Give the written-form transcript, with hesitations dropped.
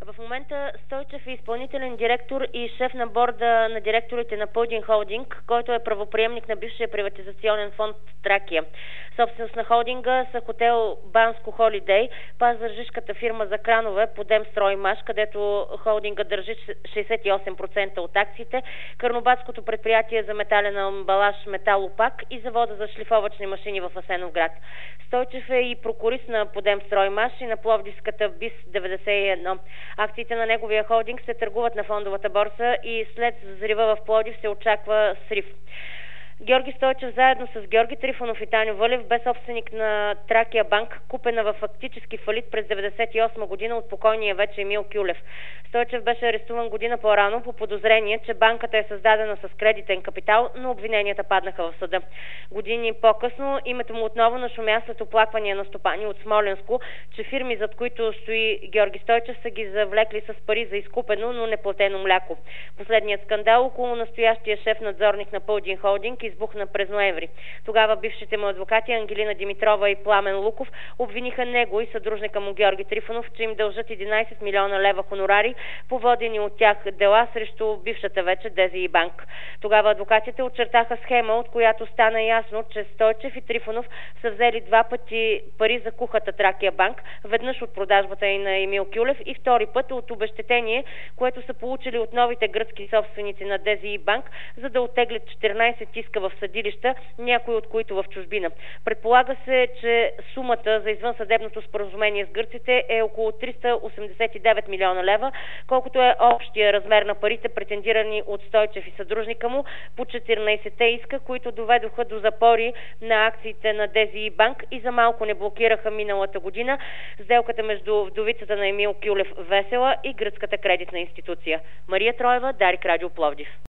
В момента Стойчев е изпълнителен директор и шеф на борда на директорите на Пълдин Холдинг, който е правоприемник на бившия приватизационен фонд Тракия. Собственост на холдинга са хотел Банско Холидей, пазарджишката фирма за кранове Подемстроймаш, където холдинга държи 68% от акциите, Карнобатското предприятие за метален амбалаж Металопак и завода за шлифовъчни машини в Асеновград. Стойчев е и прокурист на Подемстроймаш и на пловдивската БИС 91. Акциите на неговия холдинг се търгуват на фондовата борса и след взрива в Пловдив се очаква срив. Георги Стойчев заедно с Георги Трифонов и Таню Вълев бе собственик на Тракия банк, купена във фактически фалит през 1998 година от покойния вече Емил Кюлев. Стойчев беше арестуван година по-рано по подозрение, че банката е създадена с кредитен капитал, но обвиненията паднаха в съда. Години по-късно името му отново нашумя след оплаквания на стопани от Смолянско, че фирми, зад които стои Георги Стойчев, са ги завлекли с пари за изкупено, но неплатено мляко. Последният скандал около настоящия шеф надзорник на Пълдин Холдинг избухна през ноември. Тогава бившите му адвокати Ангелина Димитрова и Пламен Луков обвиниха него и съдружника му Георги Трифонов, че им дължат 11 милиона лева хонорари, поводени от тях дела срещу бившата вече ДЗИ банк. Тогава адвокатите очертаха схема, от която стана ясно, че Стойчев и Трифонов са взели два пъти пари за кухата Тракия банк, веднъж от продажбата и на Емил Кюлев и втори път от обезщетение, което са получили от новите гръцки собственици на ДЗИ банк, за да оттеглят 14 иска в съдилища, някои от които в чужбина. Предполага се, че сумата за извънсъдебното споразумение с гърците е около 389 милиона лева, колкото е общия размер на парите, претендирани от Стойчев и съдружника му по 14-те иска, които доведоха до запори на акциите на ДЗИ банк и за малко не блокираха миналата година сделката между вдовицата на Емил Кюлев Весела и гръцката кредитна институция. Мария Троева, Дарик Радио Пловдив.